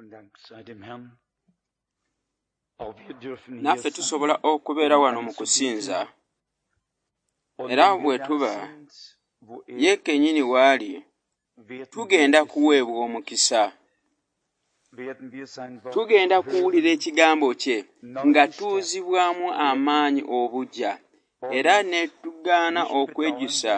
Naffe tusobola okubeera wano mu kusinza era bwe tuba ye kennyini waali tugenda kuweebwa omukisa, tugenda kuwulira ekigambo kye nga tuuzibwamu amaanyi obuggya era ne tugaana okwejjusa.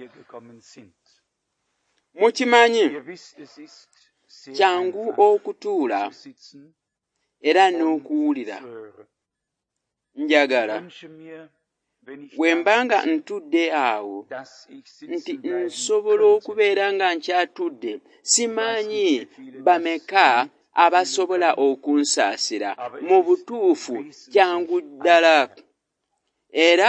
Mukimanyi kyangu okutuula era n'okuwulira. Njagala bwe mba nga ntudde awo nti nsobola okubeera nga nkyatudde, simanyi bameka abasobola okunsaasira. Mu butuufu kyangu ddala era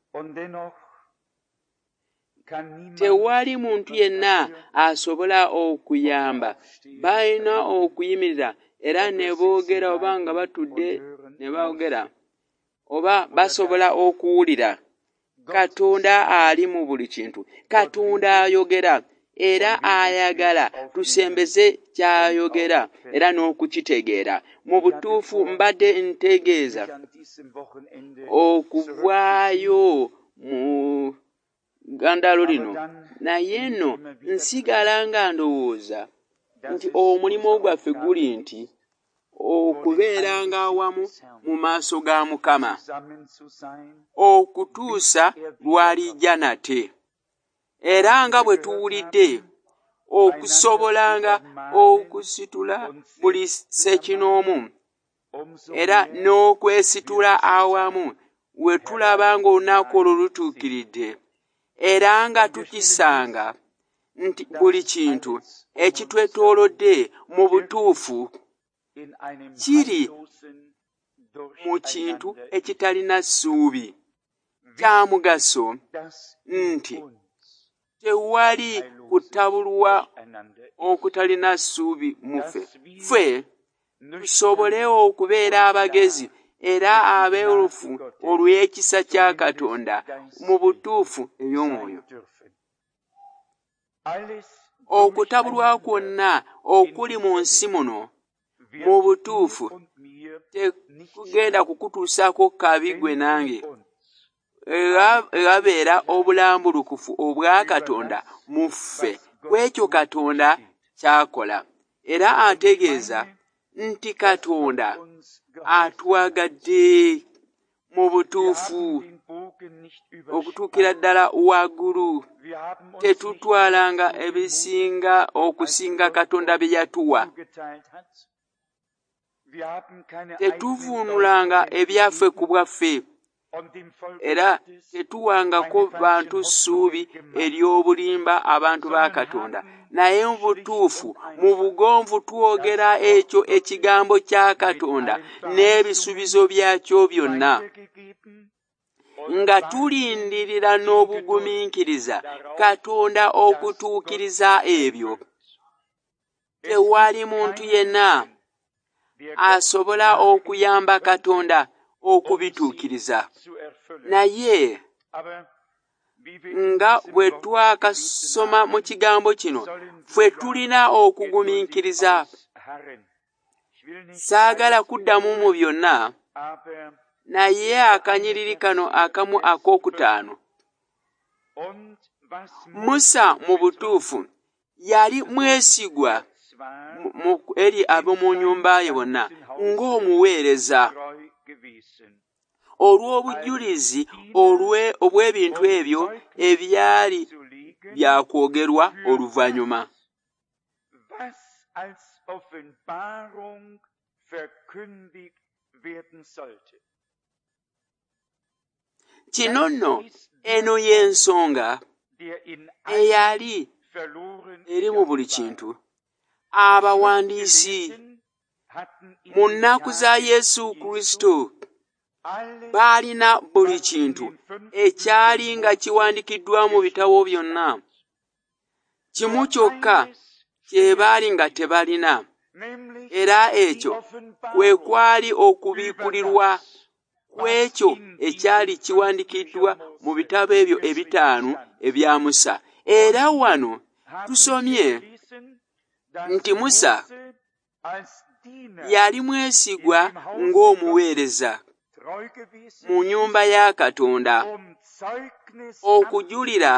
tewali muntu yenna asobola okuyamba. Balina okuyimirira era ne boogera oba nga batudde ne boogera oba basobola okuwulira. Katonda ali mu buli kintu. Katonda ayogera era ayagala tusembeze ky'ayogera era n'okukitegeera. Mu butuufu mbadde ntegeeza okuvaayo mu gandalo lino, naye nno nsigala nga ndowooza nti omulimu gwaffe guli nti okubeeranga awamu mu maaso ga Mukama okutuusa lw'alijja nate. Era nga bwe tuwulidde okusobolanga okusitula buli ssekinoomu era n'okwesitula awamu we tulaba ng'olunaku olwo lutuukiridde era nga tukisanga nti buli kintu ekitwetoolodde mu butuufu kiri mu kintu ekitalina ssuubi. Kya mugaso nti tewali kutabulwa okutalina ssuubi mu ffe. Ffe tusobole okubeera abagezi era abeerufu olw'ekisa kya Katonda mu butuufu eby'omwoyo. Okutabulwa kwonna okuli mu nsi muno mu butuufu tekugenda kukutuusaako kabi gwe nange. Ewabeera obulambulukufu obwa Katonda mu ffe ku ekyo Katonda ky'akola. Era ategeeza nti Katonda atwagadde mu butuufu okutuukira ddala waggulu. Tetutwalanga ebisinga okusinga Katonda bye yatuwa. Tetuvuunulanga ebyaffe ku bwaffe era tetuwangako bantu ssuubi ery'obulimba abantu ba Katonda. Naye mu butuufu mu bugonvu twogera ekyo ekigambo kya Katonda n'ebisuubizo byakyo byonna nga tulindirira n'obugumiikiriza Katonda okutuukiriza ebyo. Tewali muntu yenna asobola okuyamba Katonda okubituukiriza. Naye nga bwe twakasoma mu kigambo kino ffe tulina okugumiikiriza. Saagala kuddamu mu byonna, naye akanyiriri kano akamu ak'okutaano. Musa mu butuufu yali mwesigwa eri ab'omu nnyumba ye bonna ng'omuweereza olw'obujulizi obw'ebintu ebyo ebyali byakwogerwa oluvannyuma. Kino nno eno y'ensonga eyali eri mu buli kintu. Abawandiisi mu nnaku za Yesu Kristo baalina buli kintu ekyali nga kiwandikiddwa mu bitabo byonna. Kimu kyokka kye baali nga tebalina, era ekyo kwe kwali okubiikulirwa ku ekyo ekyali kiwandikiddwa mu bitabo ebyo ebitaano ebya Musa. Era wano tusomye nti Musa yali mwesigwa ng'omuweereza mu nnyumba ya Katonda okujulira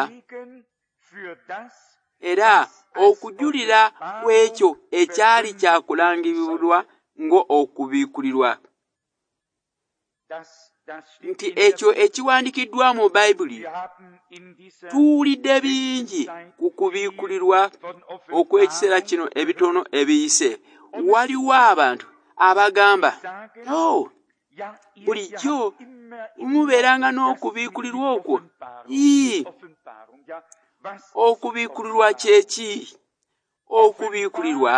era okujulira kw'ekyo ekyali kyakulangirirwa ng'okubiikulirwa nti ekyo ekiwandikiddwa mu Bayibuli tuwulidde bingi ku kubiikulirwa okw'ekiseera kino ebitono ebiyise. Waliwo abantu abagamba bulijjo mubeeranga n'okubiikulirwa okwo. Okubiikulirwa kyeki? Okubiikulirwa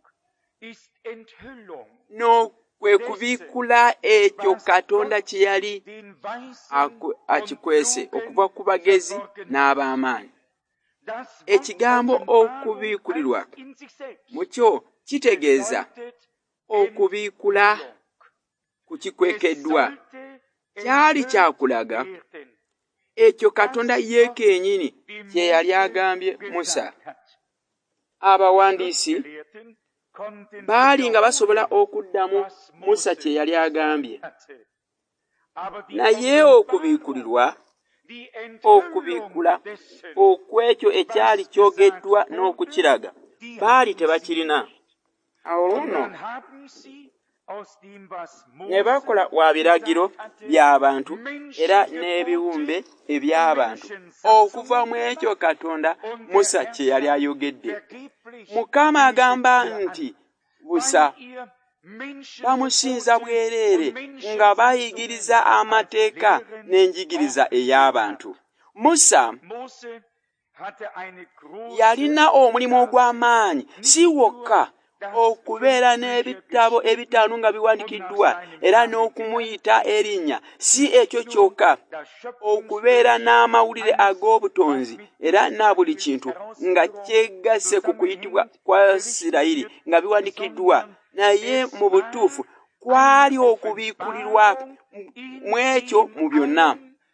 kwe kubiikula ekyo Katonda kye yali akikwese okuva ku bagezi n'ab'amaanyi. Ekigambo okubiikulirwa mu kyo kitegeeza okubiikula kukikwekeddwa. Kyali kyakulaga ekyo Katonda ye kennyini kye yali agambye Musa. Abawandiisi baali nga basobola okuddamu Musa kye yali agambye, naye okubiikulirwa, okubiikula okw'ekyo ekyali kyogeddwa n'okukiraga baali tebakirina. Awo nno ne bakola wa biragiro by'abantu era n'ebiwumbe eby'abantu okuva mu ekyo Katonda Musa kye yali ayogedde. Mukama agamba nti busa bamusinza bwereere nga bayigiriza amateeka n'enjigiriza ey'abantu. Musa yalina omulimu ogw'amaanyi, si wokka okubeera n'ebitabo ebitaano nga biwandikiddwa era n'okumuyita erinnya. Si ekyo kyokka, okubeera n'amawulire ag'obutonzi era na buli kintu nga kyegasse ku kuyitibwa kwa Isirayiri nga biwandikiddwa. Naye mu butuufu kwali okubiikulirwa mu ekyo mu byonna.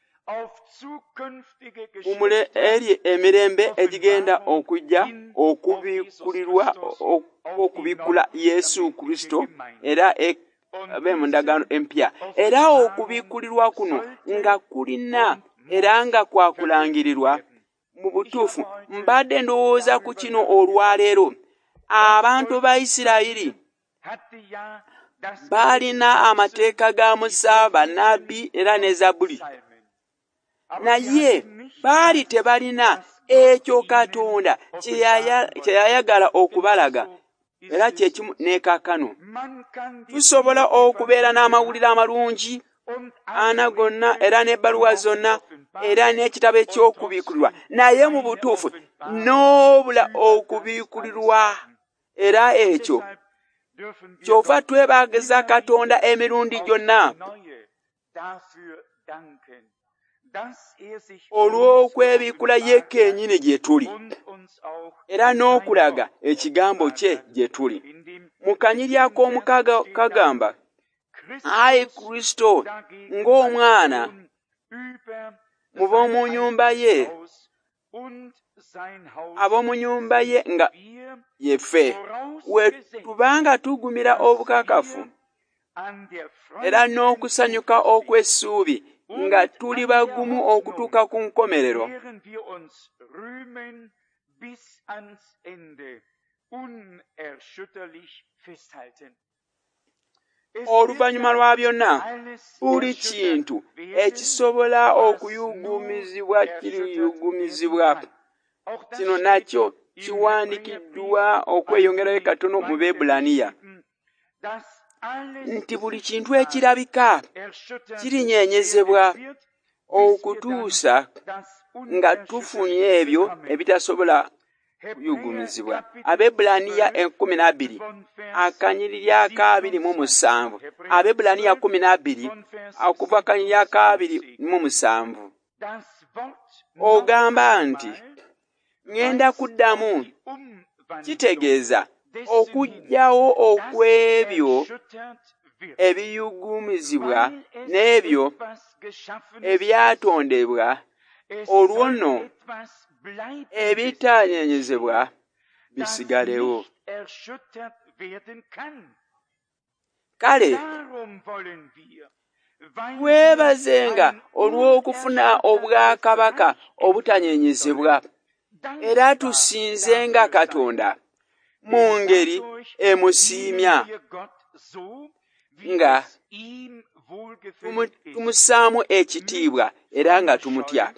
Eri emirembe egigenda okujja, okubiikulirwa okubiikula Yesu Kristo era abe mu ndagaano empya. Era okubiikulirwa kuno nga kulina era nga kwakulangirirwa mu butuufu. Mbadde ndowooza ku kino olwaleero. Abantu ba Isirayiri baalina amateeka ga Musa, bannabbi era ne Zabbuli, naye baali tebalina ekyo Katonda kye yayagala okubalaga. Era kyekimu ne kaakano tusobola okubeera n'amawulire amalungi ana gonna era n'ebbaluwa zonna era n'ekitabo eky'okubiikulirwa, naye mu butuufu n'obula okubiikulirwa. Era ekyo kyova twebaageza Katonda emirundi gyonna olw'okwebiikula ye kennyini gye tuli era n'okulaga ekigambo kye gye tuli. Mu Kanyirya ak'omukaaga kagamba, Ayi Kristo ng'omwana mu b'omu nnyumba ye, ab'omu nnyumba ye nga yeffe, we tubanga tugumira obukakafu era n'okusanyuka okw'essuubi nga tuli bagumu okutuuka ku nkomerero. Oluvannyuma lwa byonna, buli kintu ekisobola okuyugumizibwa kiriyugumizibwa. Kino nakyo kiwandikiddwa okweyongerayo katono mu Beebulaniya nti buli kintu ekirabika kirinyeenyezebwa okutuusa nga tufunye ebyo ebitasobola kuyugumizibwa. Abeebulaniya 12, Akanyiriri 2:7. Abeebulaniya 12 okuva Akanyiriri 2:7. Ogamba nti ngenda kuddamu, kitegeeza okuggyawo okw'ebyo ebiyugumizibwa n'ebyo ebyatondebwa. Olwo nno ebitanyeenyezebwa bisigalewo. Kale weebazenga olw'okufuna obwakabaka obutanyenyezebwa, era tusinzenga Katonda mu ngeri emusiimya nga tumusaamu ekitiibwa era nga tumutya.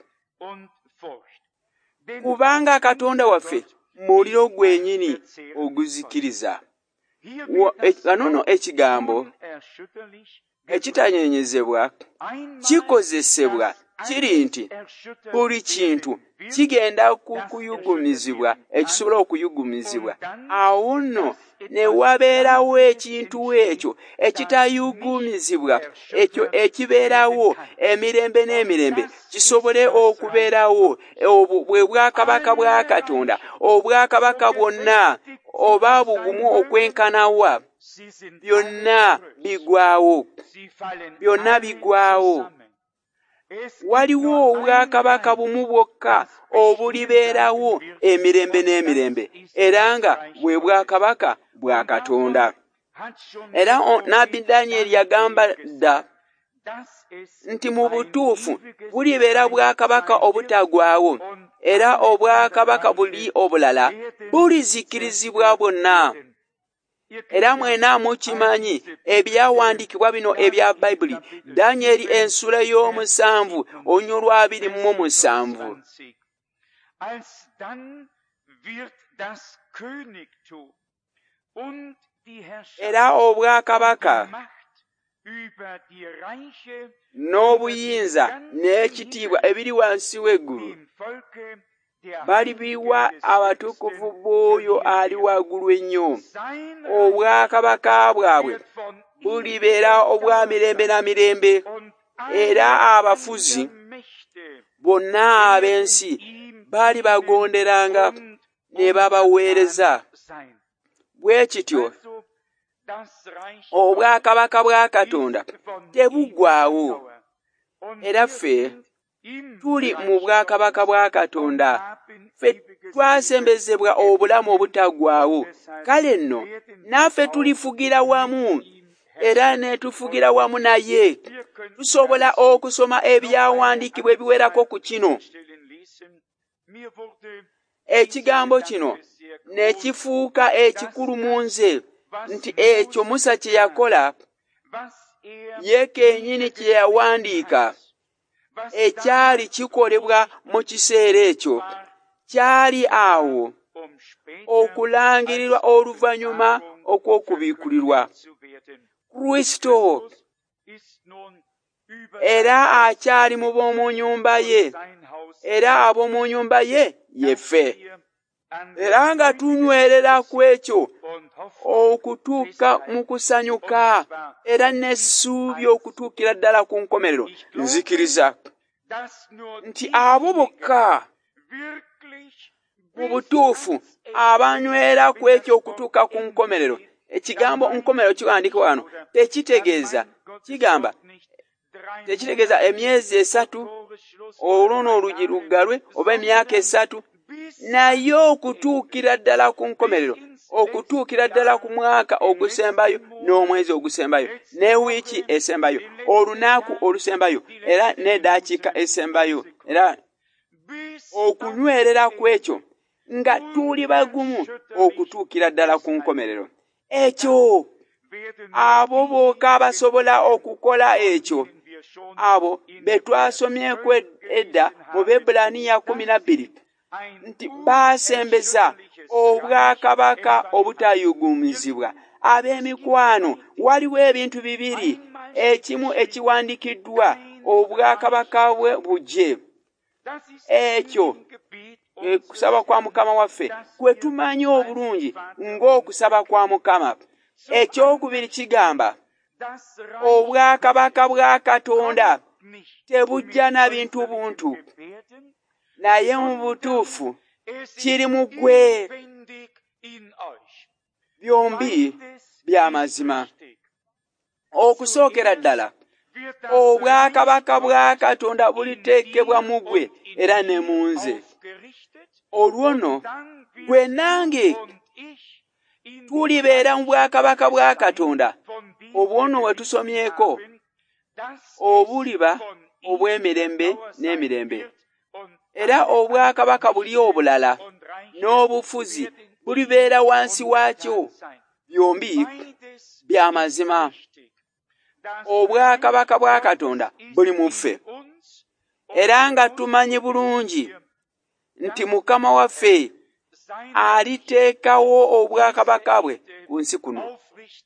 Kubanga Katonda waffe muliro gwennyini oguzikiriza. Kanono ekigambo ekitanyenyezebwa kikozesebwa kiri nti buli kintu kigenda kuyugumizibwa ekisobola okuyugumizibwa. Awo nno ne wabeerawo ekintu ekyo ekitayugumizibwa, ekyo ekibeerawo emirembe n'emirembe kisobole okubeerawo. Bwe bwakabaka bwa Katonda, obwakabaka bwonna oba bugumu okwenkanawa, byonna bigwawo. Byonna bigwawo. Waliwo obwakabaka bumu bwokka obulibeerawo emirembe n'emirembe, era nga bwe bwakabaka bwa Katonda. Era Nabbi Danyeri yagamba dda nti mu butuufu bulibeera bwakabaka obutagwawo, era obwakabaka buli obulala bulizikirizibwa bwonna. Era mwena mukimanyi ebyawandiikibwa bino ebya Bayibuli, Danyeri ensula y'omusanvu onyolwa 27. Era obwakabaka n'obuyinza n'ekitiibwa ebiri wansi w'eggulu balibiwa abatukuvu b'oyo ali waggulu ennyo. Obwakabaka bwabwe bulibeera obwa mirembe na mirembe, era abafuzi bonna ab'ensi baali bagonderanga ne babaweereza. Bwe kityo obwakabaka bwa Katonda tebuggwaawo, era ffe tuli mu bwakabaka bwa Katonda. Ffe twasembezebwa obulamu obutaggwaawo. Kale nno naffe tulifugira wamu, era ne tufugira wamu naye. Tusobola okusoma ebyawandiikibwa ebiwerako ku kino. Ekigambo kino ne kifuuka ekikulu mu nze nti ekyo Musa kye yakola, ye kennyini kye yawandiika, ekyali kikolebwa mu kiseera ekyo, kyali awo okulangirirwa oluvannyuma okw'okubiikulirwa Kristo, era akyali mu b'omu nnyumba ye, era ab'omu nnyumba ye yeffe. Era nga tunywerera ku ekyo okutuuka mu kusanyuka, era n'essuubi okutuukira ddala ku nkomerero. Nzikiriza nti abo bokka mu butuufu abanywera ku ekyo okutuuka ku nkomerero. Ekigambo nkomerero kiwandiikibwa wano tekitegeeza emyezi 3 olwo n'olugi luggalwe, oba emyaka 3, naye okutuukira ddala ku nkomerero, okutuukira ddala ku mwaka ogusembayo, n'omwezi ogusembayo, ne wiiki esembayo, olunaku olusembayo, era n'eddakiika esembayo, era okunywerera ku ekyo nga tuli bagumu okutuukira ddala ku nkomerero. Ekyo abo bokka abasobola okukola ekyo, abo be twasomyeko edda mu Bebulaniya 12 nti baasembeza obwakabaka obutayugumizibwa. Ab'emikwano, waliwo ebintu bibiri. Ekimu ekiwandiikiddwa obwakabaka bwe bujje. Ekyo kusaba kwa Mukama waffe kwe tumanyi obulungi ng'okusaba kwa Mukama. Ekyokubiri kigamba obwakabaka bwa Katonda tebujja na bintu buntu, naye mu butuufu kiri mu ggwe. Byombi bya mazima. Okusookera ddala, obwakabaka bwa Katonda buliteekebwa mu ggwe era ne mu nze. Olwo nno gwe nange tulibeera mu bwakabaka bwa Katonda obwono we tusomyeko obuliba obw'emirembe n'emirembe. Era obwakabaka buli obulala n'obufuzi bulibeera wansi waakyo, byombi bya mazima. Obwakabaka bwa Katonda buli mu ffe, era nga tumanyi bulungi nti Mukama waffe aliteekawo obwakabaka bwe ku nsi kuno.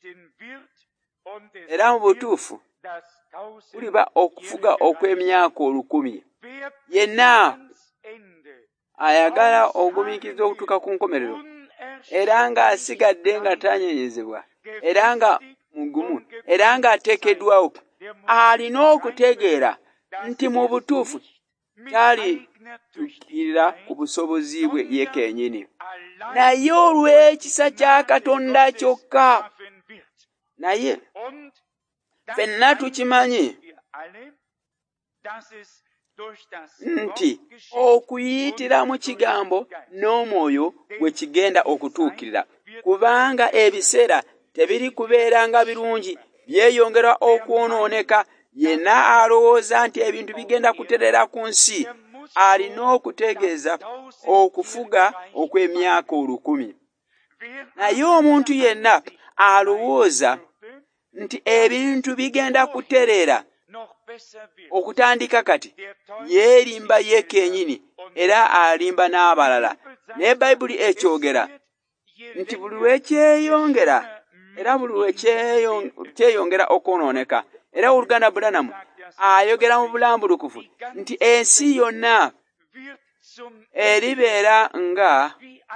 Era mu butuufu buliba okufuga okw'emyaka 1000. Yenna ayagala ogumiikiriza okutuuka ku nkomerero, era ng'asigadde nga tanyenyezebwa, era nga mugumu, era ng'ateekeddwawo, alina okutegeera nti mu butuufu talituukirira ku busobozi bwe ye kennyini, naye olw'ekisa kya Katonda kyokka. Naye ffenna tukimanyi nti okuyitira mu kigambo n'omwoyo bwe kigenda okutuukirira, kubanga ebiseera tebiri kubeera nga birungi, byeyongera okwonooneka. Yenna alowooza nti ebintu bigenda kuterera ku nsi alina okutegeeza okufuga okw'emyaka 1000. Naye omuntu yenna alowooza nti ebintu bigenda kuterera okutandika kati, yeerimba ye kennyini era alimba n'abalala. Ne Bayibuli ekyogera nti buli lwekyeyongera era buli lwekyeyongera okwonooneka. Era Oluganda Bulanamu ayogera mu bulambulukufu nti ensi yonna eribeera nga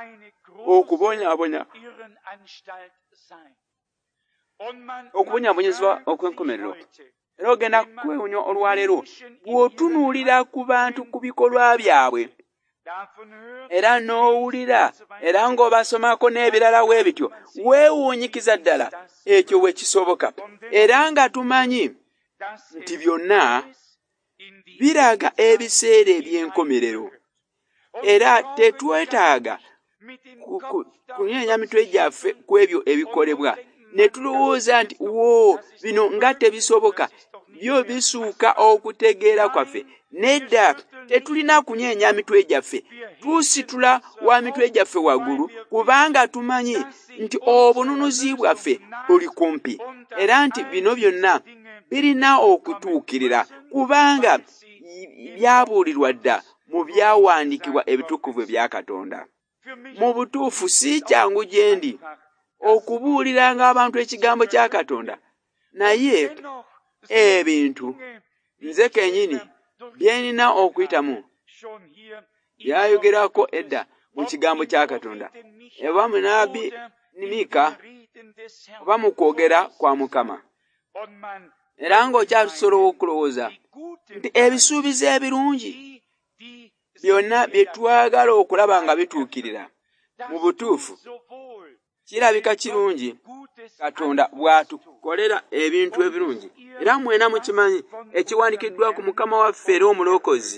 okubonyaabonyezebwa okw'enkomerero. Era ogenda kwewunya olwaleero bw'otunuulira ku bantu ku bikolwa byabwe, era n'owulira era ng'obasomako n'ebirala bwe bityo, weewuunyikiza ddala ekyo bwe kisoboka. Era nga tumanyi nti byonna biraga ebiseera eby'enkomerero, era tetwetaaga kunyeenya mitwe gyaffe ku ebyo ebikolebwa ne tulowooza nti bino nga tebisoboka, byo bisuuka okutegeera kwaffe. Nedda, tetulina kunyeenya mitwe gyaffe, tusitula wa mitwe gyaffe waggulu, kubanga tumanyi nti obununuzi bwaffe buli kumpi, era nti bino byonna birina okutuukirira, kubanga byabuulirwa dda mu byawandiikibwa ebitukuvu ebya Katonda. Mu butuufu si kyangu gye ndi okubuuliranga abantu ekigambo kya Katonda, naye ebintu nze kennyini bye nina okuyitamu byayogerako edda mu kigambo kya Katonda, oba mu nnabbi Mika oba mu kwogera kwa Mukama. Era ng'okyasobola okulowooza nti ebisuubizo ebirungi byonna bye twagala okulaba nga bituukirira, mu butuufu kirabika kirungi Katonda bw'atukolera ebintu ebirungi. Era mwena mukimanyi ekiwandiikiddwa ku Mukama waffe era omulokozi,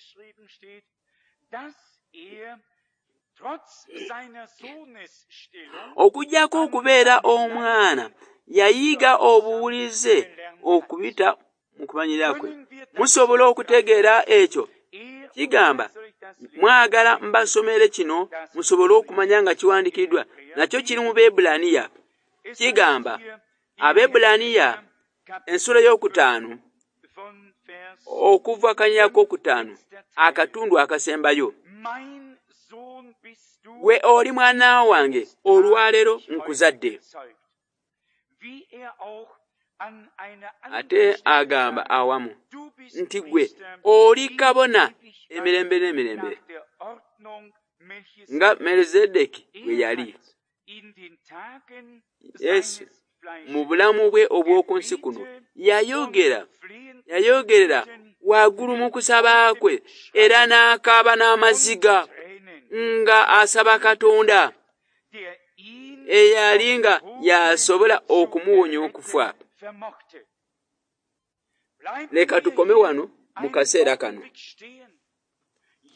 okuggyako okubeera omwana yayiga obuwulize okubita mu kumanyira kwe. Musobola okutegeera ekyo. Kigamba, mwagala mbasomere kino musobole okumanya nga kiwandiikiddwa. Nakyo kiri mu Beebulaniya. Kigamba, Abeebulaniya ensula y'okutaano okuva akanyira k'okutaano akatundu akasembayo. Gwe oli mwana wange, olwaleero nkuzadde. Ate agamba awamu nti gwe oli kabona emirembe n'emirembe nga Melizedeki bwe yali. Yesu mu bulamu bwe obw'oku nsi kuno yayogerera waggulu mu kusaba kwe, era n'akaaba n'amaziga nga asaba Katonda eyali nga yasobola okumuwonya okufa. Leka tukome wano mu kaseera kano.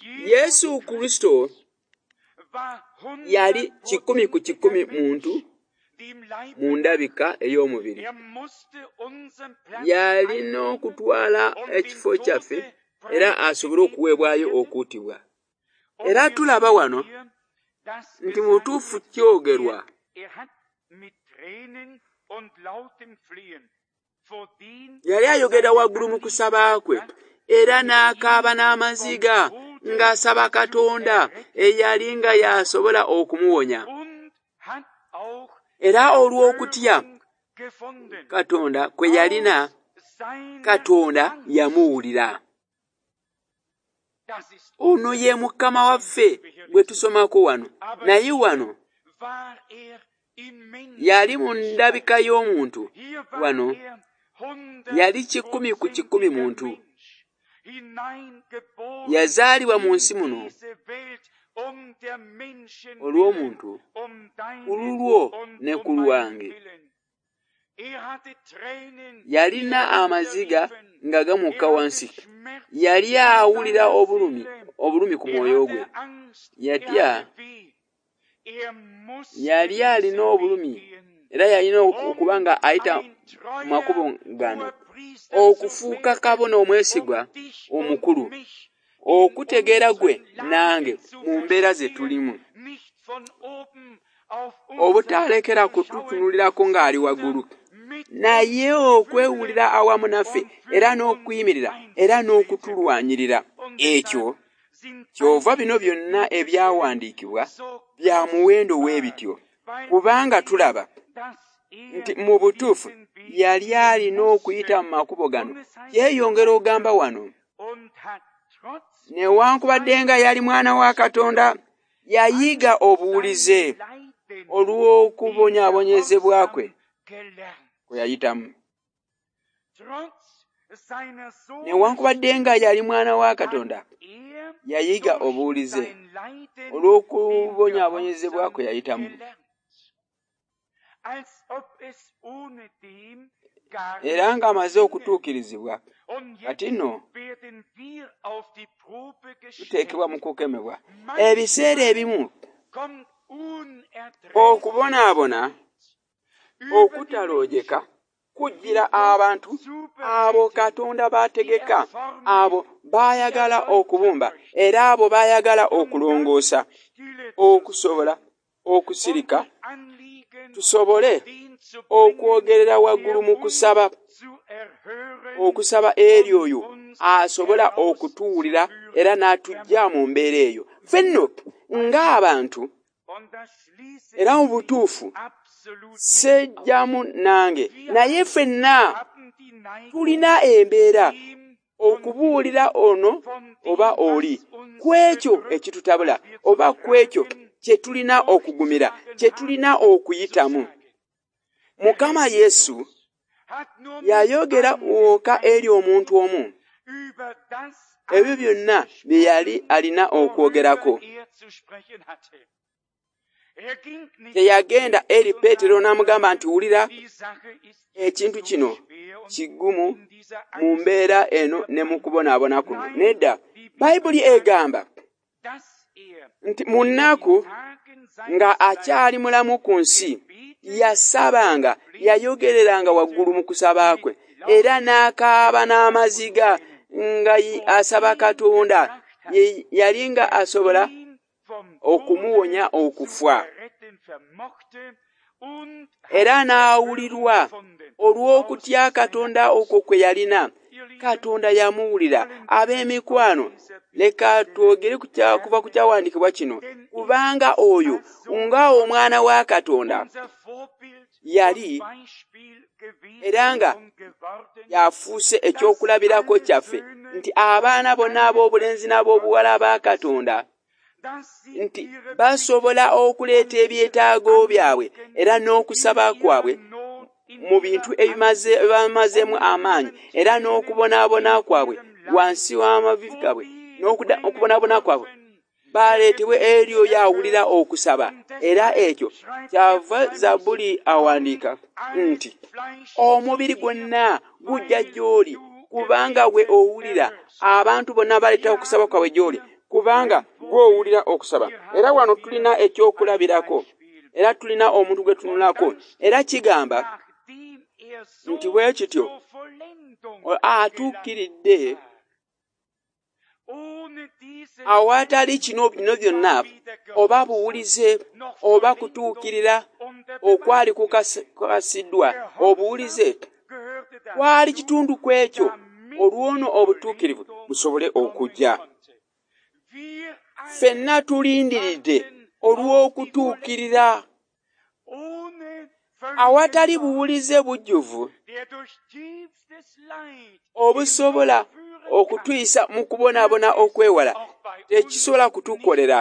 Yesu Kristo yali 100 ku 100 muntu mu ndabika ey'omubiri. Yalina okutwala ekifo kyaffe era asobole okuweebwayo okuttibwa. Era tulaba wano nti mu butuufu kyogerwa yali ayogera waggulu mu kusaba kwe era n'akaaba n'amaziga ng'asaba Katonda eyali nga yasobola okumuwonya. Era olw'okutya Katonda kwe yalina, Katonda yamuwulira. Ono ye Mukama waffe gwe tusomako wano. Naye wano yali mu ndabika y'omuntu. Wano yali 100 ku 100 muntu. Yazaalibwa mu nsi muno olw'omuntu, ku lulwo ne ku lwange. Yalina amaziga nga gamukka wansi. Yali awulira obulumi ku mwoyo gwe. Yatya. Yali alina obulumi era yalina okuba nga ayita mu makubo gano okufuuka kabona omwesigwa omukulu, okutegeera gwe nange mu mbeera ze tulimu, obutalekera kututunulirako ng'ali waggulu, naye okwewulira awamu naffe era n'okuyimirira era n'okutulwanyirira. Ekyo kyova bino byonna ebyawandiikibwa bya muwendo w'ebityo, kubanga tulaba nti mu butuufu yali alina okuyita mu makubo gano. Yeeyongera ogamba wano, newankubadde nga yali mwana wa Katonda, yayiga obuwulize olw'okubonyaabonyezebwa kwe yayitamu. Newankubadde nga yali mwana wa Katonda, yayiga obuwulize olw'okubonyaabonyezebwa kwe yayitamu. Era ng'amaze okutuukirizibwa, kati nno tuteekebwa mu kukemebwa. Ebiseera ebimu okubonaabona okutaloojeka kujjira abantu abo Katonda baategeka, abo baayagala okubumba era abo baayagala okulongoosa, okusobola okusirika tusobole okwogerera waggulu mu kusaba, okusaba eri oyo asobola okutuwulira era n'atuggya mu mbeera eyo. Ffenno ng'abantu era mu butuufu sejjamu nange, naye ffenna tulina embeera okubuulira ono oba oli ku ekyo ekitutabula oba ku ekyo kye tulina okugumira, kye tulina okuyitamu. Mukama Yesu yayogera wokka eri omuntu omu ebyo byonna bye yali alina okwogerako. Teyagenda eri Peetero n'amugamba nti wulira, ekintu kino kigumu mu mbeera eno ne mu kubonaabona kuno. Nedda, Bayibuli egamba nti mu nnaku nga akyali mulamu ku nsi, yasabanga, yayogereranga waggulu mu kusaba kwe era n'akaaba n'amaziga nga asaba Katonda. Yali nga asobola okumuwonya okufa. Era n'awulirwa olw'okutya Katonda okwo kwe yalina. Katonda yamuwulira. Ab'emikwano, leka twogere kuva ku kyawandiikibwa kino, kubanga oyo nga omwana wa Katonda yali era nga yafuuse ekyokulabirako kyaffe nti abaana bonna ab'obulenzi n'ab'obuwala ba Katonda nti basobola okuleeta ebyetaago byabwe era n'okusaba kwabwe mu bintu ebibamazeemu amaanyi era n'okubonaabona kwabwe wansi w'amavivi gaabwe n'okubonaabona kwabwe baleetebwe eri oyo awulira okusaba. Era ekyo kyava Zabbuli awandiika nti omubiri gwonna gujja gy'oli kubanga gwe owulira. Abantu bonna baleeta okusaba kwabwe gy'oli kubanga gwe owulira okusaba. Era wano tulina ekyokulabirako era tulina omuntu gwe tunulako, era kigamba nti bwe kityo atuukiridde awatali kino byonna oba buwulize oba kutuukirira okwali kukasiddwa obuwulize kwali kitundu ku ekyo olw'ono obutuukirivu busobole okujja. Ffenna tulindiridde olw'okutuukirira awatali buwulize bujjuvu obusobola okutuyisa mu kubonaabona okwewala tekisobola kutukolera.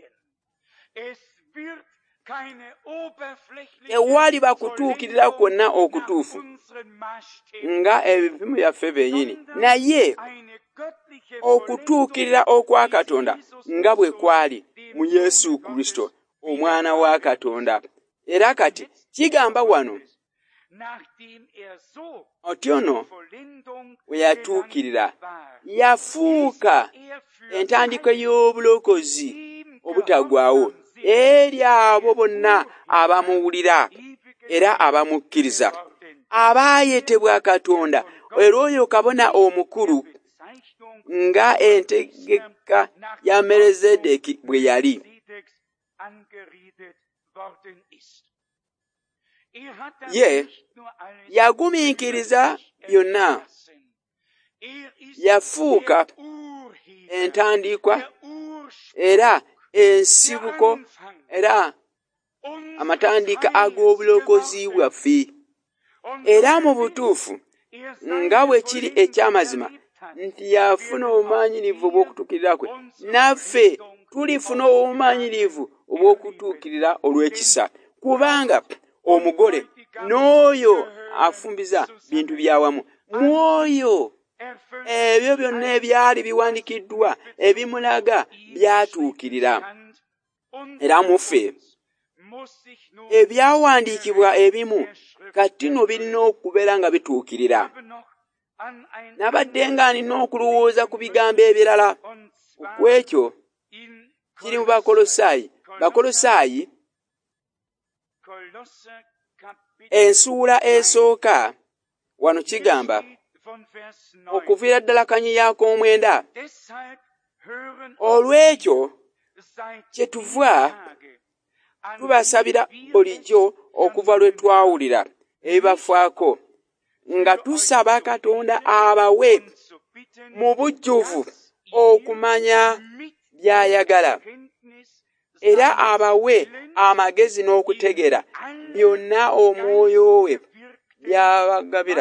Tewali bakutuukirira kwonna okutuufu nga ebipimo byaffe byennyini, naye okutuukirira okwa Katonda nga bwe kwali mu Yesu Kristo omwana wa Katonda. Era kati kigamba wano oti ono we yatuukirira yafuuka entandikwa y'obulokozi obutagwawo eri abo bonna abamuwulira era abamukkiriza, abaayetebwa Katonda era oyo kabona omukulu nga entegeka ya Melezedeki bwe yali. Ye yagumiikiriza byonna, yafuuka entandikwa era ensibuko era amatandika ag'obulokozi bwaffe. Era mu butuufu nga bwe kiri eky'amazima nti yafuna obumanyirivu obw'okutuukirira kwe, naffe tulifuna obumanyirivu obw'okutuukirira olw'ekisa, kubanga omugole n'oyo afumbiza bintu byawamu mwoyo ebyo byonna ebyali biwandikiddwa ebimulaga byatuukirira. Era muffe ebyawandiikibwa ebimu kati no birina okubeera nga bituukirira. Nabadde nga nina okulowooza ku bigambo ebirala ku ekyo kiri mu Bakolosaayi ensuula esooka wano kigamba okuviira ddala kanyi y'ak'omwenda, olw'ekyo kyetuva tubasabira bulijjo okuva lwe twawulira ebibafaako, nga tusaba Katonda abawe mu bujjuvu okumanya by'ayagala, era abawe amagezi n'okutegeera byonna Omwoyo we by'abagabira.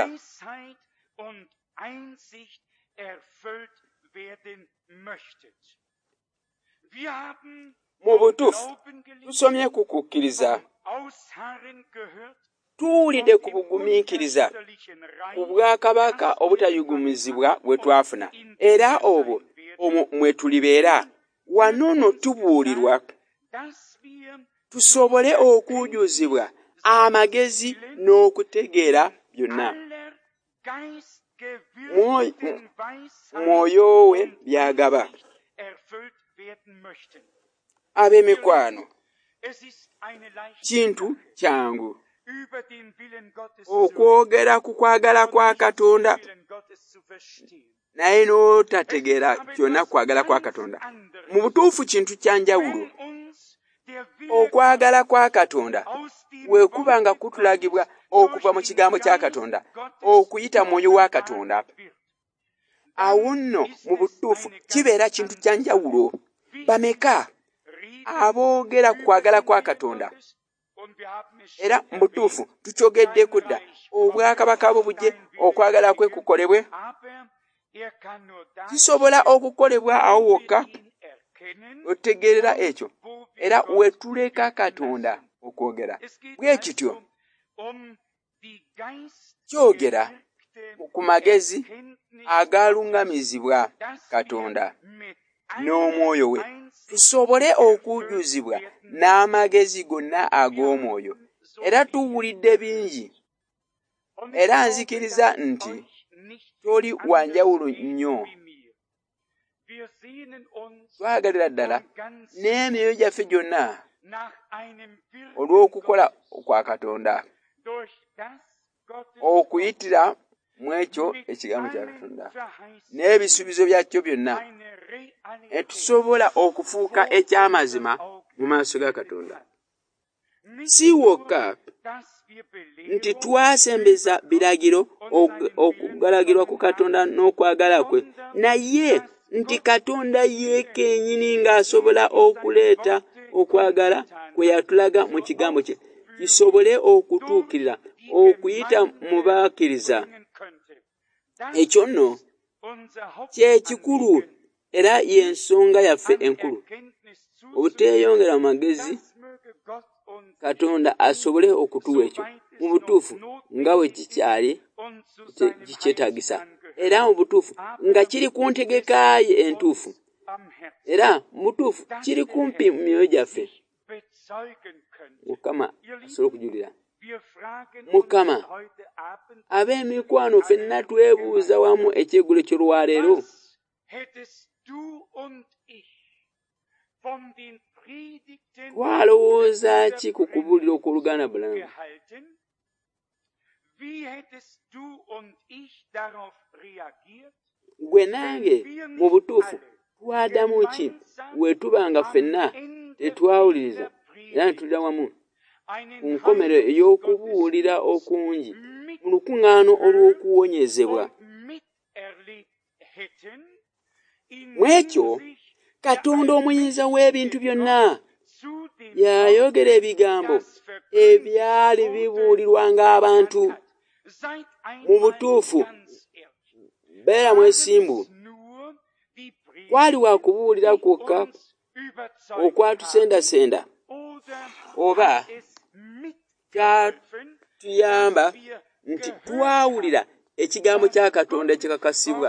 Mu butuufu tusomye ku kukkiriza, tuwulidde ku bugumiikiriza ku bwakabaka obutayugumizibwa bwe twafuna, era obwo omwo mwe tulibeera. Wano nno tubuulirwa tusobole okujuzibwa amagezi n'okutegeera byonna Mwoyo we by'agaba. Ab'emikwano, kintu kyangu okwogera ku kwagala kwa Katonda naye n'otategeera kyonna kwagala kwa Katonda. Mu butuufu kintu kya njawulo. Okwagala kwa Katonda bwe kuba nga kutulagibwa okuva mu kigambo kya Katonda okuyita Mwoyo wa Katonda, awo nno mu butuufu kibeera kintu kya njawulo. Bameka aboogera ku kwagala kwa Katonda? Era mu butuufu tukyogeddeko dda, obwakabaka bwe bujje okwagala kwe kukolebwe. Kisobola okukolebwa awo wokka otegeerera ekyo, era wetuleka Katonda okwogera bwe kityo. Kyogera ku magezi agaalungamizibwa Katonda n'Omwoyo we, tusobole okujuzibwa n'amagezi gonna ag'Omwoyo. Era tuwulidde bingi, era nzikiriza nti toli wanjawulo nnyo. Twagalira ddala n'emyoyo gyaffe gyonna olw'okukola kwa Katonda okuyitira mu ekyo ekigambo kya Katonda n'ebisuubizo byakyo byonna, tusobola okufuuka eky'amazima mu maaso ga Katonda. Si wokka nti twasembeza biragiro okugalagirwa ku Katonda n'okwagala kwe, naye nti Katonda ye kennyini ng'asobola okuleeta okwagala kwe yatulaga mu kigambo kye kisobole okutuukirira okuyita mu bakkiriza. Ekyo nno kye kikulu era y'ensonga yaffe enkulu. Obuteeyongera mu magezi, Katonda asobole okutuwa ekyo mu butuufu nga bwe kikyali kikyetaagisa, era mu butuufu nga kiri ku ntegeka ye entuufu, era mu butuufu kiri kumpi mu myoyo gyaffe. Mukama asobole okujulira. Mukama, ab'emikwano ffenna twebuuza wamu ekyeggulo ky'olwaleero. Twalowooza ki ku kubuulira okw'oluganda Branham? Gwe nange mu butuufu twaddamu ki bwe tuba nga ffenna tetwawuliriza era ne tulira wamu ku nkomerero ey'okubuulira okungi mu lukuŋŋaano olw'okuwonyezebwa? Mu ekyo Katonda omuyinza w'ebintu byonna yayogera ebigambo ebyali bibuulirwanga abantu. Mu butuufu beera mwesimbu, kwali wa kubuulira kwokka okwatusendasenda oba kyatuyamba nti twawulira ekigambo kya Katonda ekikakasibwa.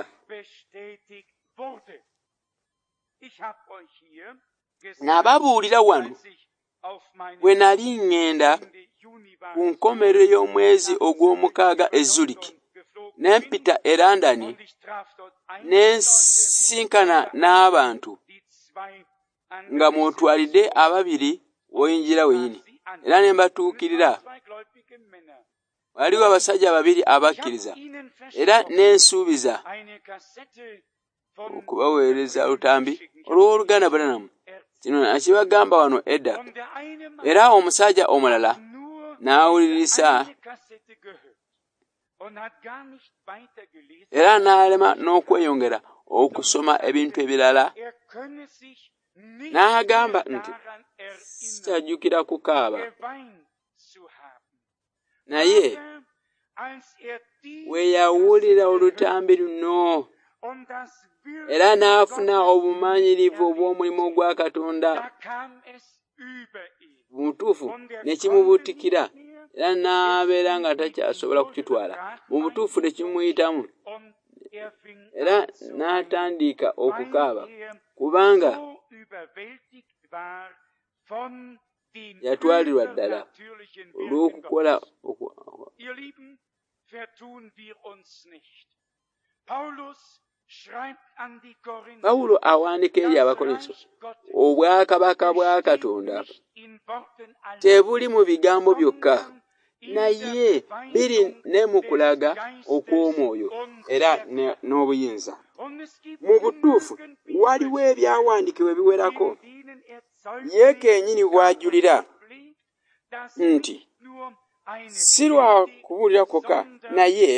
N'ababuulira wano bwe nali ŋŋenda ku nkomerero y'omwezi ogw'omukaaga e Zurich, ne mpita e London ne nsinkana n'abantu nga mwotwalidde ababiri oyingira wenyini, era ne mbatuukirira. Waliwo abasajja babiri abakkiriza, era ne nsuubiza okubaweereza olutambi olw'oluganda Branham. Kino nakibagamba wano edda, era omusajja omulala n'awulirisa era n'alema n'okweyongera okusoma ebintu ebirala. N'agamba nti sikyajjukira kukaaba, naye we yawulira olutambi luno era n'afuna obumanyirivu obw'omulimu gwa Katonda mutuufu ne kimubuutikira, era n'abeera nga takyasobola kukitwala. Mu butuufu ne kimuyitamu era n'atandika okukaaba kubanga yatwalirwa ddala olw'okukola Pawulo awandiika eri Abakorinso, obwakabaka bwa Katonda tebuli mu bigambo byokka, naye biri ne mu kulaga okw'omwoyo era n'obuyinza. Mu butuufu waliwo ebyawandiikibwa ebiwerako. Ye kennyini bw'ajulira nti si lwa kubuulira kwokka, naye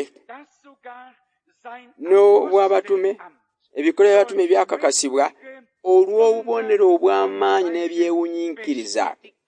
n'obw'abatume, ebikolwa by'abatume byakakasibwa olw'obubonero obw'amaanyi n'ebyewunyiikiriza.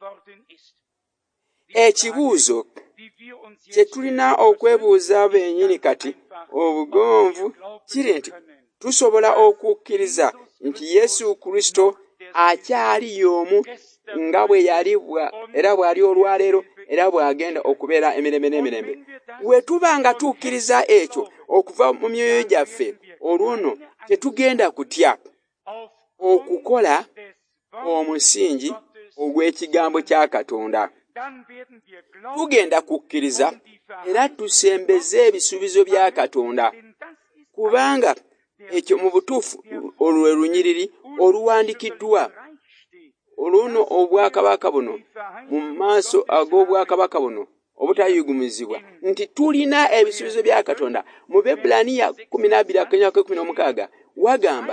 Ekibuuzo kye tulina okwebuuza bennyini kati obugonvu kiri nti tusobola okukkiriza nti Yesu Kristo akyali y'omu nga bwe yali era bw'ali olwaleero era bw'agenda okubeera emirembe n'emirembe. Bwe tuba nga tukkiriza ekyo okuva mu myoyo gyaffe, olwo nno tetugenda kutya okukola omusingi ogw'ekigambo kya Katonda. Tugenda kukkiriza era tusembeze ebisuubizo bya Katonda, kubanga ekyo mu butuufu olwo lwe lunyiriri oluwandikiddwa oluno obwakabaka buno mu maaso ag'obwakabaka buno obutayigumizibwa nti tulina ebisuubizo bya Katonda. Mu Bebulaniya 12:16 wagamba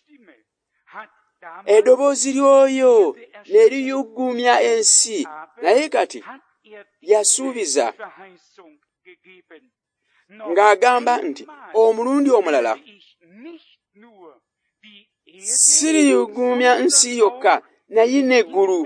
eddoboozi ly'oyo ne liyuggumya ensi, naye kati yasuubiza ng'agamba nti omulundi omulala siriyuggumya nsi yokka naye n'eggulu.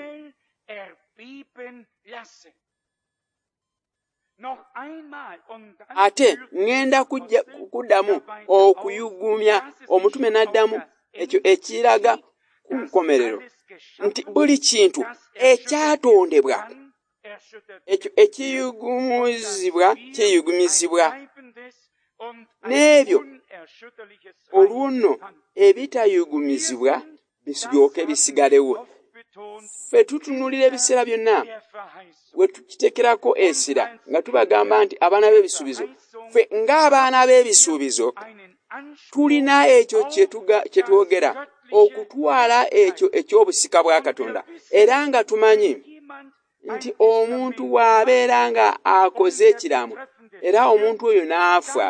Ate ŋŋenda kuddamu okuyuggumya. Omutume n'addamu ekyo ekiraga ku nkomerero nti buli kintu ekyatondebwa ekyo ekiyugumizibwa n'ebyo olwo ebitayugumizibwa bisooke bisigalewo. Ffe tutunuulira ebiseera byonna we tukitekerako essira nga tubagamba nti abaana b'ebisuubizo. Ffe ng'abaana b'ebisuubizo tulina ekyo kye twogera okutwala ekyo eky'obusika bwa Katonda, era nga tumanyi nti omuntu bw'abeera nga akoze ekiraamo era omuntu oyo n'afa,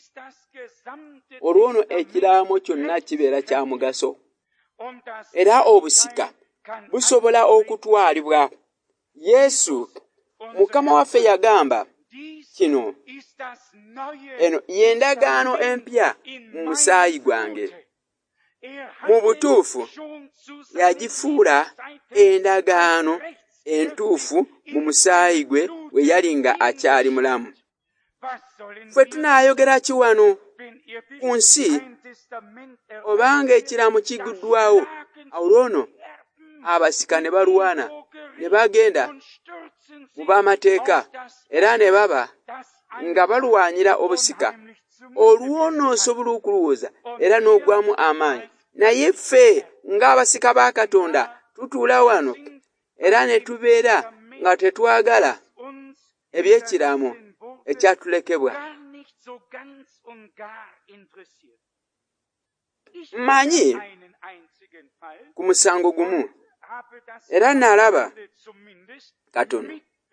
olwo ekiraamo kyonna kibeera kya mugaso, era obusika busobola okutwalibwa. Yesu Mukama waffe yagamba kino, eno y'endagaano empya mu musaayi gwange. Mu butuufu yagifuula endagaano entuufu mu musaayi gwe we yali nga akyali mulamu. Ffe tunaayogera ki wano ku nsi obanga ekiraamo kiguddwawo, olwo abasika ne balwana ne bagenda mu b'amateeka era ne baba nga balwanyira obusika, olwo osobola okulowooza era n'ogwamu amaanyi. Naye ffe ng'abasika ba Katonda tutuula wano era ne tubeera nga tetwagala eby'ekiraamo ekyatulekebwa. Mmanyi ku musango gumu era nalaba katono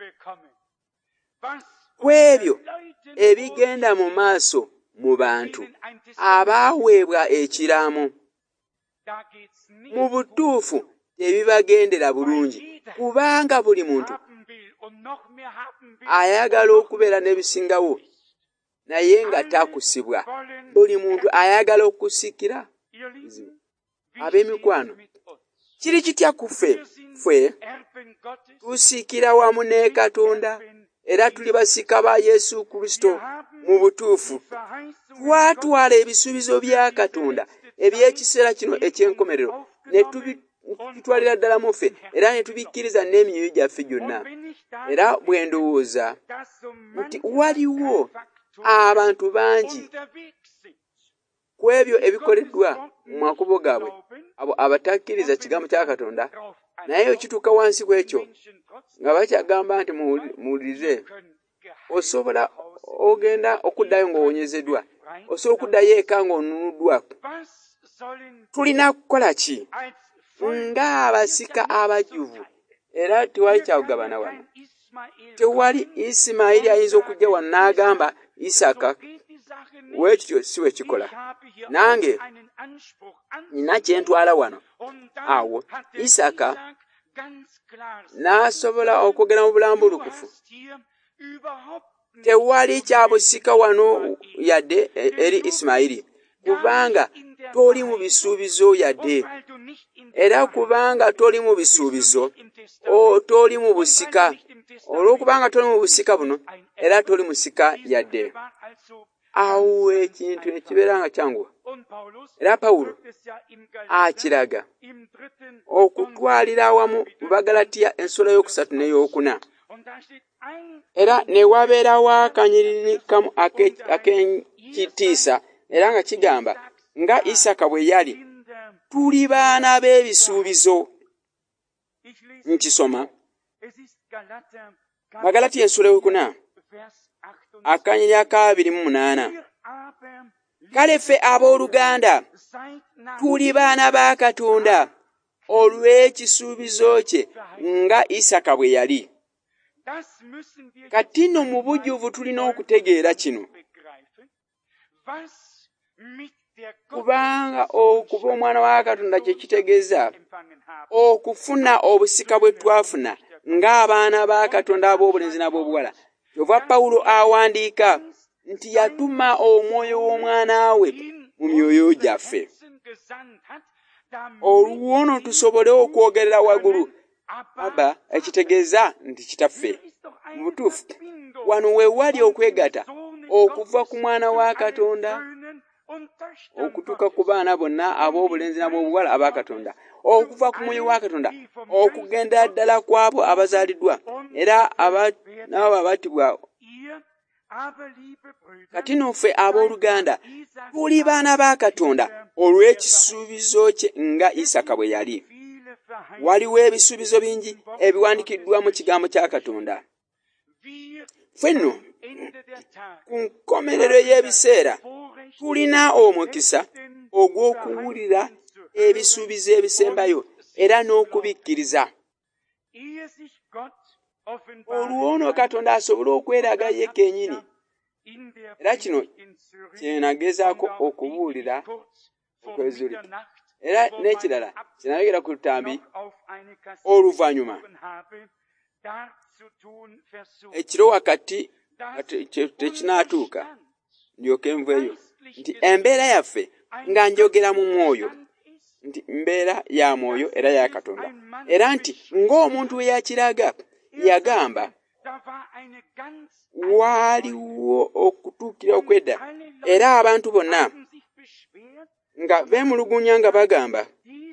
ku ebyo ebigenda mu maaso mu bantu abaaweebwa ekiraamo. Mu butuufu tebibagendera bulungi, kubanga buli muntu ayagala okubeera n'ebisingawo naye nga takusibwa. Buli muntu ayagala okusikira. Ab'emikwano, kiri kitya ku ffe tusiikira wamu ne Katonda era tuli basika ba Yesu Kristo. Mu butuufu twatwala ebisuubizo bya Katonda eby'ekiseera kino eky'enkomerero ne tubitwalira ddala mu ffe era ne tubikkiriza n'emyoyo gyaffe gyonna. Era bwe ndowooza nti waliwo abantu bangi ku ebyo ebikoleddwa mu makubo gaabwe, abo abatakkiriza kigambo kya Katonda, naye okituuka wansi ku ekyo nga bakyagamba nti muwulirize, osobola ogenda okuddayo ng'owonyezeddwa, osobola okuddayo eka ng'onunuddwa. Tulina kukola ki ng'abasika abajjuvu? Era tewali kyakugabana wano. Tewali Isimayiri ayinza okujja wano n'agamba Isaaka weekityo si we kikola. Nange nina kye ntwala wano. Awo Isaaka n'asobola okwogera mu bulambulukufu. Tewali kya busika wano yadde eri Isimayiri, kubanga toli mu bisuubizo yadde. Era kubanga toli mu bisuubizo, toli mu busika. Olw'okubanga toli mu busika buno, era toli musika yadde. Awo ekintu ekibeera nga kyanguwa. Era Pawulo akiraga okutwalira awamu mu Bagalatiya ensolo y'okusatu n'ey'okuna. Era ne wabeerawo akanyiriri kamu ak'ekitiisa era nga kigamba nga Isaaka bwe yali, tuli baana b'ebisuubizo. Nkisoma Bagalatiya ensolo y'okuna akanyiriri aka 28. Kale ffe abooluganda tuli baana ba Katonda olw'ekisuubizo kye nga Isaka bwe yali. Kati nno mu bujjuvu tulina okutegeera kino. Kubanga okuba omwana wa Katonda kye kitegeeza okufuna obusika bwe twafuna ng'abaana ba Katonda ab'obulenzi n'ab'obuwala. Kyova Pawulo awandiika nti yatuma omwoyo w'omwana we mu myoyo gyaffe. Olwono tusobole okwogerera waggulu. Aba ekitegeeza nti kitaffe. Mu butuufu wano we wali okwegatta okuva ku mwana wa Katonda okutuuka ku baana bonna ab'obulenzi n'ab'obuwala aba Katonda, okuva ku mwoyo wa Katonda okugenda ddala ku abo abazaaliddwa era n'abo abattibwa. Kati nno ffe abooluganda tuli baana ba Katonda olw'ekisuubizo kye nga Isaka bwe yali. Waliwo ebisuubizo bingi ebiwandikiddwa mu kigambo kya Katonda. Ffe nno ku nkomerero y'ebiseera tulina omukisa ogw'okuwulira ebisuubizo ebisembayo era n'okubikkiriza. Olwono Katonda asobole okweraga ye kennyini. Era kino kye nagezaako okubuulira okwezulika. Era n'ekirala kye nayogera ku lutambi oluvannyuma. Ekiro wakati tekinaatuuka ndyoke nveeyo nti embeera yaffe nga njogera mu mwoyo nti mbeera ya mwoyo era ya Katonda, era nti ng'omuntu we yakiraga yagamba waaliwo okutuukira okwedda era abantu bonna nga beemulugunya nga bagamba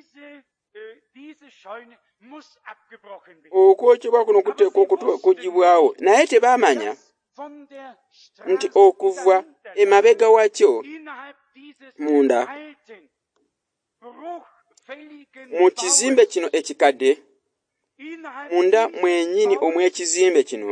okwokebwa kuno kuteekwa okugibwawo, naye tebaamanya nti okuva emabega wakyo munda mu kizimbe kino ekikadde, munda mwenyini omw'ekizimbe kino,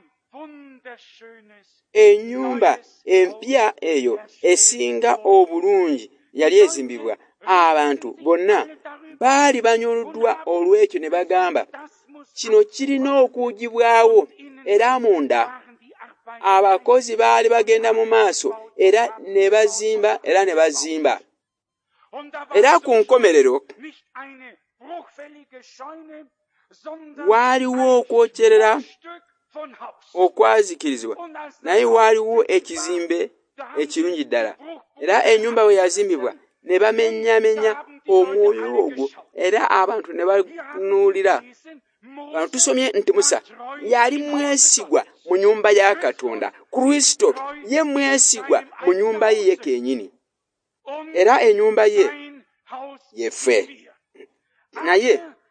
ennyumba empya eyo esinga obulungi yali ezimbibwa. Abantu bonna baali banyoluddwa olw'ekyo ne bagamba kino kirina okuwugibwawo, era munda abakozi baali bagenda mu maaso era ne bazimba era ne bazimba. Era ku nkomerero waaliwo okwokyerera okwazikirizibwa, naye waaliwo ekizimbe ekirungi ddala, era ennyumba bwe yazimbibwa ne bamenyamenya omwoyo ogwo era abantu ne banuulira. Bano tusomye nti Musa yali mwesigwa mu nnyumba ya Katonda, Kristo ye mwesigwa mu nnyumba ye kennyini, era ennyumba ye yeffe. Naye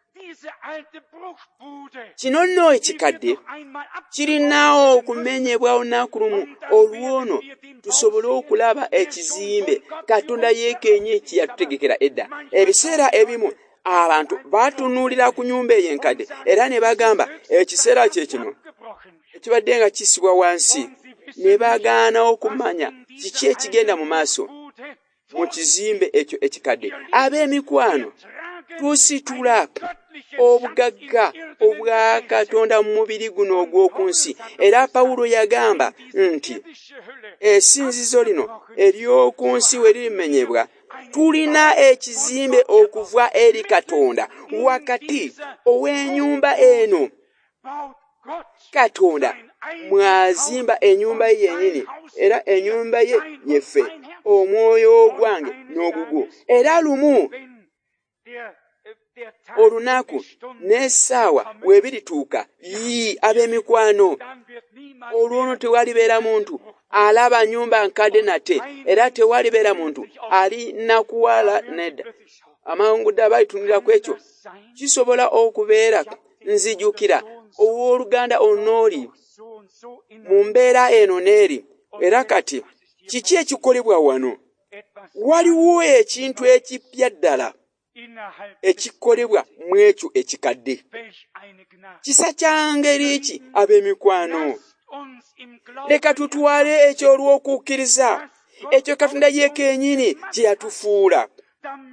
kino nno ekikadde kirina okumenyebwa olunaku lumu, olwono tusobole okulaba ekizimbe Katonda yekenye kye yatutegekera edda. Ebiseera ebimu abantu batunuulira ku nnyumba eyo enkadde era ne bagamba ekiseera kye kino ekibadde nga kisibwa wansi, ne bagaana okumanya kiki ekigenda mu maaso mu kizimbe ekyo ekikadde. Ab'emikwano tusitula obugagga obwa Katonda mu mubiri guno ogw'oku nsi, era Pawulo yagamba nti essinzizo lino ery'oku nsi we limenyebwa, tulina ekizimbe okuva eri Katonda wakati ow'ennyumba eno. Katonda mwazimba ennyumba ye yennyini, era ennyumba ye yeffe, omwoyo ogwange n'ogugwo. Era lumu olunaku n'essaawa weebirituuka, ab'emikwano, olwono tewalibeera muntu alaba nnyumba nkadde nate, era tewalibeera muntu alina kuwala nedda. Amangu ddala balitunulira ku ekyo. Kisobola okubeera nzijukira owooluganda onooli mu mbeera eno n'eri, era kati kiki ekikolebwa wano? Waliwo ekintu ekipya ddala ekikolebwa mu ekyo ekikadde. Kisa kya ngeri ki ab'emikwano? Leka tutwale ekyo olw'okukkiriza, ekyo Katonda ye kennyini kye yatufuula,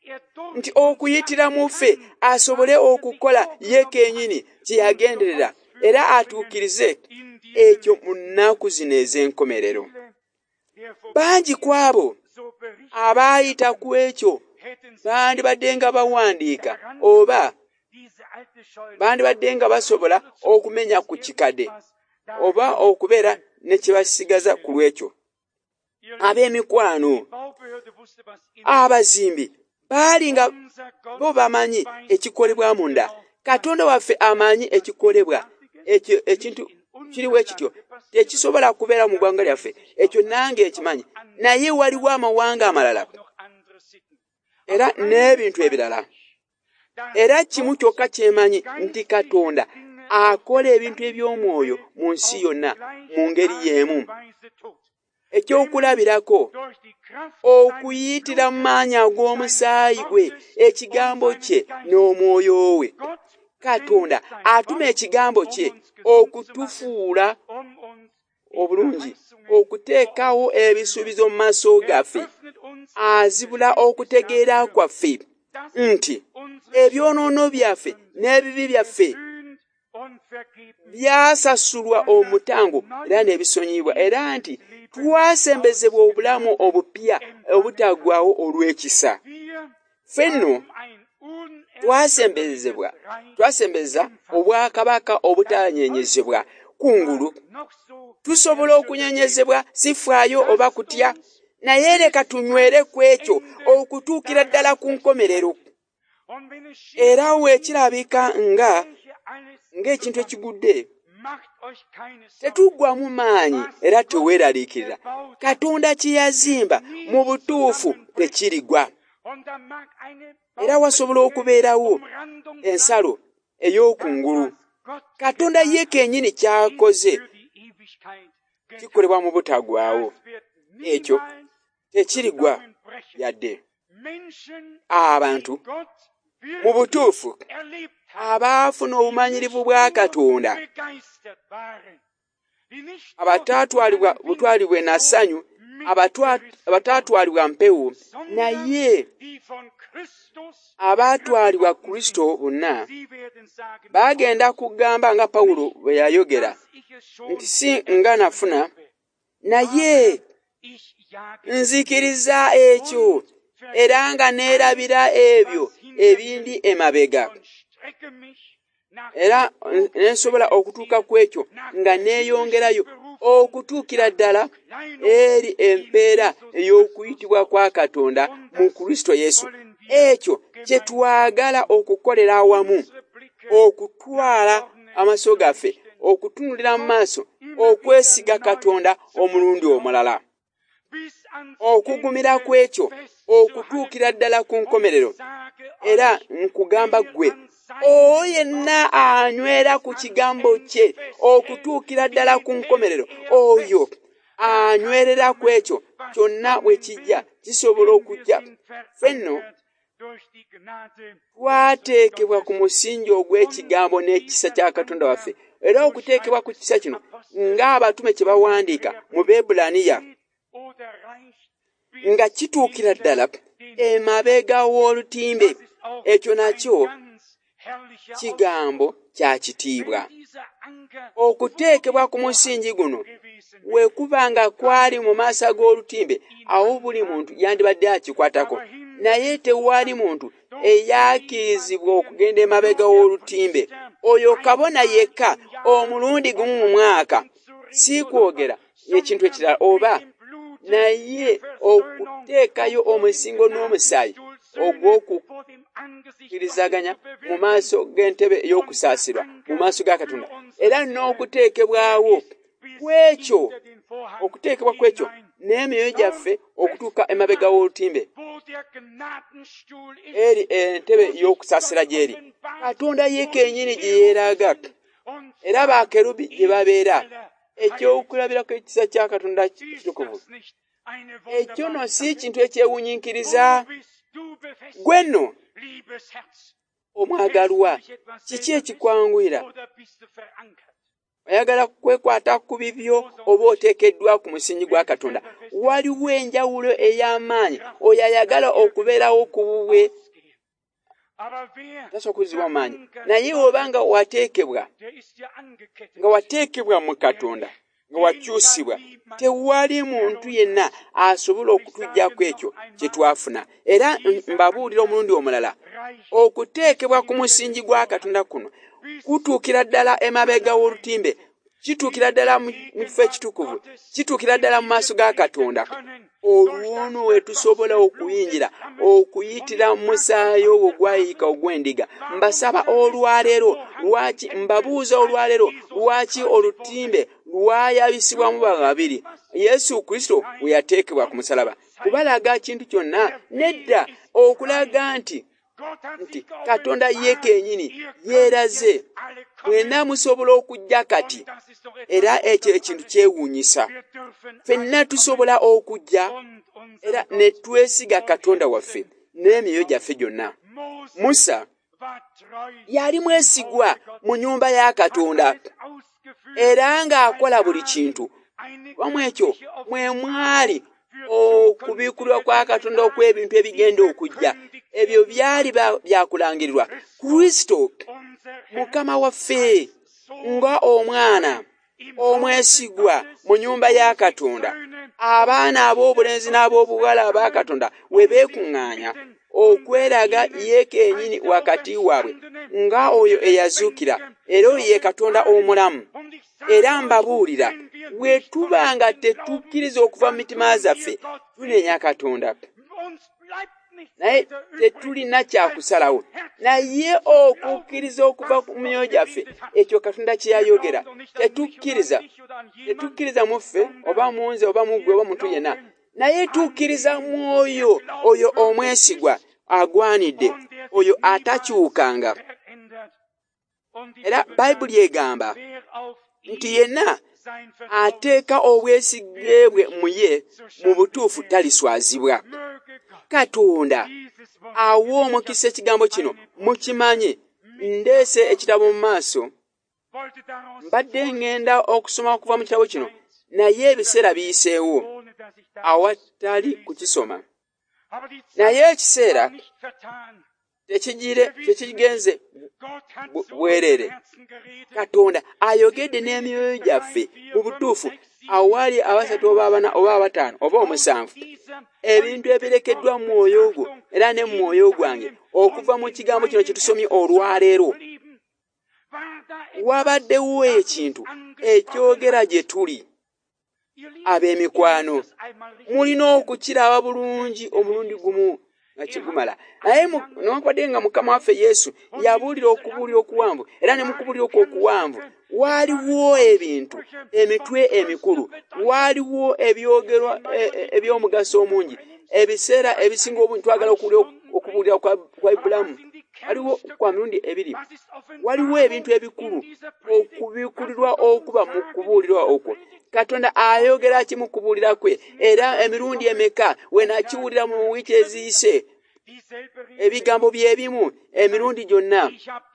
nti okuyitira mu ffe asobole okukola ye kennyini kye yagenderera era atuukirize ekyo mu nnaku zino ez'enkomerero. Bangi ku abo abaayita ku ekyo bandibadde nga bawandiika oba bandibadde nga basobola okumenya ku kikadde oba okubeera ne kye basigaza ku lw'ekyo. Ab'emikwano, abazimbi baali nga bo bamanyi ekikolebwa munda. Katonda waffe amanyi ekikolebwa. Ekyo ekintu kiriwo ekityo tekisobola kubeera mu ggwanga lyaffe, ekyo nange ekimanyi. Naye waliwo amawanga amalala era n'ebintu ebirala. Era kimu kyokka kyemanyi nti Katonda akola ebintu eby'omwoyo mu nsi yonna mu ngeri y'emu. Ekyokulabirako okuyitira mu maanyi ag'omusaayi gwe, ekigambo kye n'omwoyo we. Katonda atuma ekigambo kye okutufuula obulungi, okuteekawo ebisuubizo mu maaso gaffe, azibula okutegeera kwaffe nti ebyonoono byaffe n'ebibi byaffe byasasulwa omutango era n'ebisonyiyibwa, era nti twasembezebwa obulamu obupya obutaggwaawo olw'ekisa. Ffenno twasembeza obwakabaka obutanyenyezebwa kungulu. Tusobola okunyenyezebwa sifaayo oba kutya, naye leka tunywere ku ekyo okutuukira ddala ku nkomerero. Era weekirabika ng'ekintu ekigudde, tetuggwamu maanyi era teweeraliikirira. Katonda kye yazimba mu butuufu tekirigwa. Era wasobola okubeerawo ensalo ey'okungulu. Katonda ye kennyini ky'akoze kikolebwa mu butaggwaawo. Ekyo tekirigwa yadde. Abantu mu butuufu abaafuna obumanyirivu bwa Katonda, abataatwalibwa butwalibwe na ssanyu, abataatwalibwa mpewo, naye abaatwalibwa Kristo bonna bagenda kugamba nga Pawulo bwe yayogera nti si nga nafuna, naye nzikiriza ekyo era nga neerabira ebyo ebindi emabega, era nensobola okutuuka ku ekyo nga neeyongerayo okutuukira ddala eri empeera ey'okuyitibwa kwa Katonda mu Kristo Yesu. Ekyo kye twagala okukolera awamu, okutwala amaaso gaffe, okutunulira mu maaso, okwesiga Katonda omulundi omulala, okugumira ku ekyo okutuukira ddala ku nkomerero. Era nkugamba ggwe oyo yenna anywera ku kigambo kye okutuukira ddala ku nkomerero, oyo anywerera ku ekyo kyonna bwe kijja kisobola okujja. Ffenno twateekebwa ku musingi ogw'ekigambo n'ekisa kya Katonda waffe, era okuteekebwa ku kisa kino ng'abatume kye bawandiika mu Beebulaniya nga kituukira ddala emabega w'olutimbe. Ekyo nakyo kigambo kya kitiibwa. Okuteekebwa ku musingi guno bwe kuba nga kwali mu maaso g'olutimbe, awo buli muntu yandibadde akikwatako, naye tewali muntu eyakkirizibwa okugenda emabega w'olutimbe. Oyo kabona yekka omulundi gumu mu mwaka, si kwogera ekintu ekirala, oba naye okuteekayo omusingo n'omusaayi ogw'okukkirizaganya mu maaso g'entebe ey'okusaasirwa mu maaso ga Katonda, era n'okuteekebwawo kw'ekyo, okuteekebwa kw'ekyo n'emyoyo gyaffe okutuuka emabega w'olutimbe eri entebe y'okusaasira gy'eri. Katonda ye kennyini gye yeeraga, era bakerubi gye babeera. Ekyokulabirako ekisa kya Katonda kitukuvu. Ekyo no si kintu ekyewunyiikiriza. Gwe nno omwagalwa, kiki ekikwanguyira? oyagala kwekwata ku bibyo oba oteekeddwa ku musingi gwa Katonda. Waliwo enjawulo ey'amaanyi. Oyo ayagala okubeerawo ku bubwe tasobola kuzzibwa mu maanyi. Naye oba nga wateekebwa mu Katonda, nga wakyusibwa, tewali muntu yenna asobola okutuggyako ekyo kye twafuna. Era mbabuulira omulundi omulala, okuteekebwa ku musingi gwa Katonda kuno kutuukira ddala emabega w'olutimbe, kituukira ddala mu kifo ekitukuvu, kituukira ddala mu maaso ga Katonda. Olwono we tusobola okuyingira, okuyitira mu musaayi ogwo gwayika ogw'endiga. Mbasaba olwaleero, mbabuuza olwaleero, lwaki olutimbe lwayabisibwamu babiri? Yesu Kristo we yateekebwa ku musalaba kubalaga kintu kyonna? Nedda, okulaga nti Katonda ye kennyini yeeraze. Mwenna musobola okujja kati, era ekyo ekintu kyewuunyisa. Ffenna tusobola okujja era ne twesiga Katonda waffe n'emyoyo gyaffe gyonna. Musa yali mwesigwa mu nnyumba ya Katonda era ng'akola buli kintu. Wamu ekyo mwe mwali okubiikulwa kwa Katonda okw'ebintu ebigenda okujja. Ebyo byali byakulangirirwa. Kristo Mukama waffe nga omwana omwesigwa mu nnyumba ya Katonda, abaana ab'obulenzi n'ab'obuwala aba Katonda we beekuŋŋaanya okweraga ye kennyini wakati waabwe nga oyo eyazuukira, era oyo ye Katonda omulamu. Era mbabuulira, bwe tuba nga tetukkiriza okuva mu mitima zaffe, tunenya Katonda. Naye tetulina kyakusalawo. Naye okukkiriza okuva ku myoyo gyaffe, ekyo Katonda kye yayogera. Tetukkiriza mu ffe oba mu nze oba mu ggwe oba muntu yenna, naye tukkiriza mu oyo omwesigwa agwanidde, oyo atakyukanga. Era Bayibuli egamba nti yenna ateeka obwesige bwe mu ye mu butuufu taliswazibwa. Katonda awa omukisa ekigambo kino mukimanye. Ndeese ekitabo mu maaso, mbadde ngenda okusoma okuva mu kitabo kino, naye ebiseera biyiseewo awatali kukisoma. Naye ekiseera tekigenze bwerere. Katonda ayogedde n'emyoyo gyaffe mu butuufu awali abasatu oba abana oba abataano oba omusanvu, ebintu ebirekeddwa mu mwoyo ogwo era ne mu mwoyo gwange okuva mu kigambo kino kye tusomye olwaleero. Wabaddewo ekintu ekyogera gye tuli. Ab'emikwano, mulina okukiraba bulungi omulundi gumu nga kigumala. Naye newankubadde nga Mukama waffe Yesu yabuulira okubuulira okuwanvu, era ne mu kubuulira okwo okuwanvu waaliwo ebintu, emitwe emikulu, waaliwo ebyogerwa eby'omugaso omungi. Ebiseera ebisinga obungi twagala okubuulira kwa Ibulaamu, waliwo kwa mirundi ebiri. Waliwo ebintu ebikulu okubiikulirwa okuba mu kubuulirwa okwo. Katonda ayogera ki mu kubuulira kwe, era emirundi emeka we nakiwulira mu wiiki eziyise? Ebigambo bye bimu emirundi gyonna,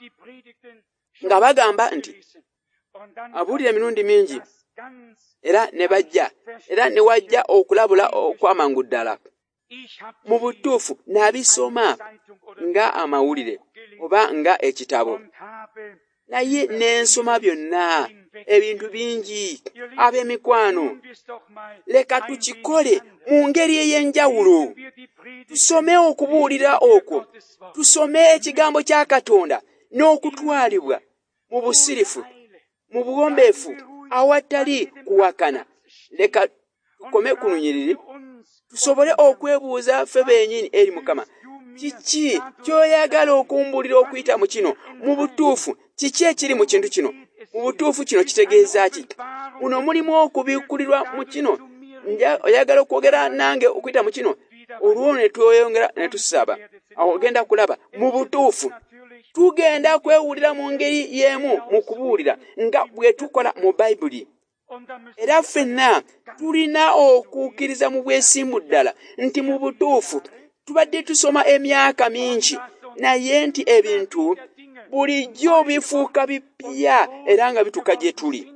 nga bagamba nti abuulira emirundi mingi era ne bajja, era ne wajja okulabula okwamangu ddala. Mu butuufu nabisoma nga amawulire oba nga ekitabo, naye n'ensoma byonna ebintu bingi. Ab'emikwano, leka tukikole mu ngeri ey'enjawulo. Tusome okubuulira okwo, tusome ekigambo kya Katonda n'okutwalibwa mu busirifu, mu buwombeefu awatali kuwakana. Leka tukome ku lunyiriri, tusobole okwebuuza ffe bennyini eri Mukama, kiki ky'oyagala okumbuulira okuyita mu kino? Mu butuufu kiki ekiri mu kintu kino? Mu butuufu kino kitegeeza ki? Muno mulimu okubiikulirwa mu kino. Oyagala okwogera nange okuyita mu kino? Olwo ne tweyongera ne tusaba, awo ogenda kulaba mu butuufu tugenda kwewulira mu ngeri y'emu mu kubuulira nga bwe tukola mu Bayibuli. Era ffenna tulina okukkiriza mu bwesimbu ddala nti mu butuufu tubadde tusoma emyaka mingi, naye nti ebintu bulijjo bifuuka bipya era nga bituuka gye tuli.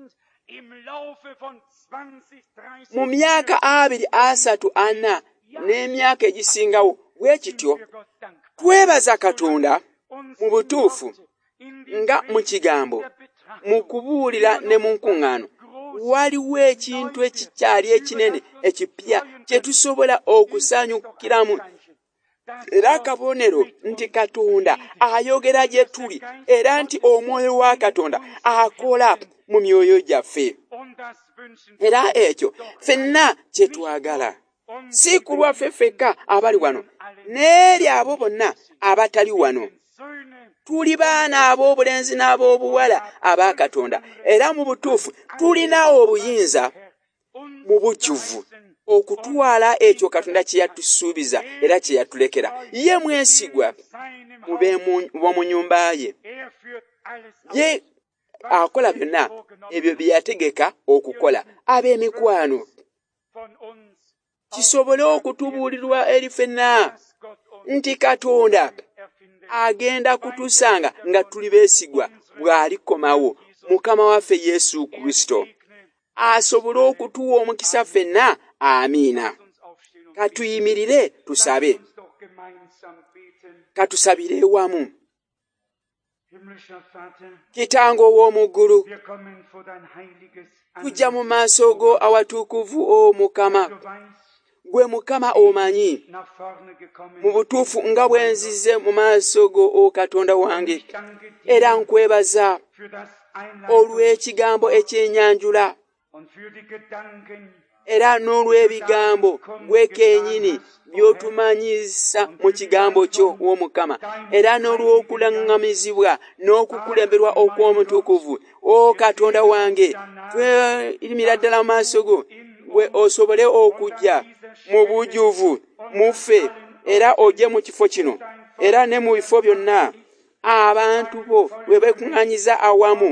mu myaka 20-30 n'emyaka egisingawo bwe kityo twebaza Katonda mu butuufu nga mu kigambo, mu kubuulira ne mu nkuŋŋaano. Waliwo ekintu ekikyali ekinene ekipya kye tusobola okusanyukiramu, era akabonero nti Katonda ayogera gye tuli era nti Omwoyo wa Katonda akola mu myoyo gyaffe. Era ekyo ffenna kye twagala, si ku lwaffe ffekka abali wano, n'eri abo bonna abatali wano. Tuli baana ab'obulenzi n'ab'obuwala aba Katonda, era mu butuufu tulina obuyinza mu bujjuvu okutwala ekyo Katonda kye yatusuubiza era kye yatulekera. Ye mwesigwa mu nnyumba ye. Ye akola byonna ebyo bye yategeka okukola. Ab'emikwano, kisobole okutubuulirwa eri ffenna nti Katonda agenda kutusanga nga tuli beesigwa bw'alikomawo, Mukama waffe Yesu Kristo asobole okutuwa omukisa ffenna. Amiina. Katuyimirire tusabe. Katusabire wamu. Kitange ow'omu ggulu, tujja mu maaso go awatukuvu, o Mukama. Gwe Mukama omanyi mu butuufu nga bwe nzize mu maaso go, o Katonda wange, era nkwebaza olw'ekigambo ekyenyanjula era n'olw'ebigambo gwe kennyini by'otumanyisa mu kigambo kyo, w'Omukama, era n'olw'okulaŋŋamizibwa n'okukulemberwa okw'omutukuvu. O Katonda wange, tweyimirira ddala mu maaso go, gwe osobole okujja mu bujjuvu muffe, era ojje mu kifo kino era ne mu bifo byonna abantu bo bwe beekuŋŋaanyiza awamu.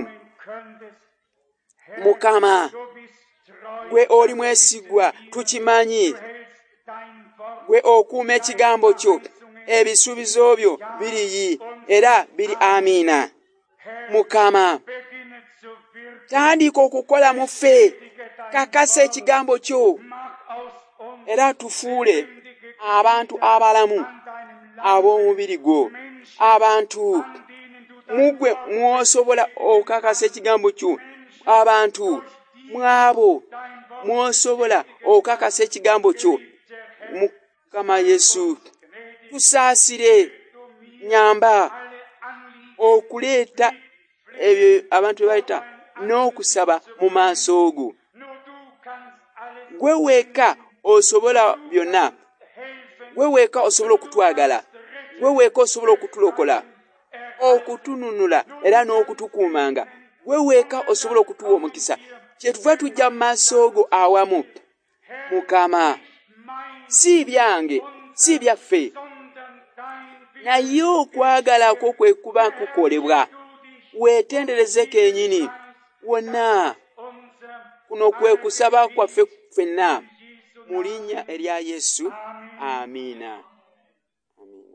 Mukama, gwe oli mwesigwa, tukimanyi. Gwe okuuma ekigambo kyo, ebisuubizo byo biriyi era biri amiina. Mukama, tandika okukola mu ffe, kakasa ekigambo kyo era tufuule abantu abalamu ab'omubiri gwo, abantu mugwe mwosobola okakasa ekigambo kyo, abantu mwabo mwosobola okakasa ekigambo kyo. Mukama Yesu, tusaasire, nyamba okuleeta ebyo abantu bye bayita n'okusaba mu maaso go. Gwe weka osobola byonna, gwe weka osobola okutwagala, gwe weka osobola okutulokola, okutununula era n'okutukuumanga. Gwe weka osobola okutuwa omukisa. Kyetuva tujja mu maaso go awamu. Mukama, si byange, si byaffe, naye okwagala kwo kwe kuba kukolebwa. Weetendereze kennyini wonna. Kuno kwe kusaba kwaffe ffenna mu linnya erya Yesu. Amiina.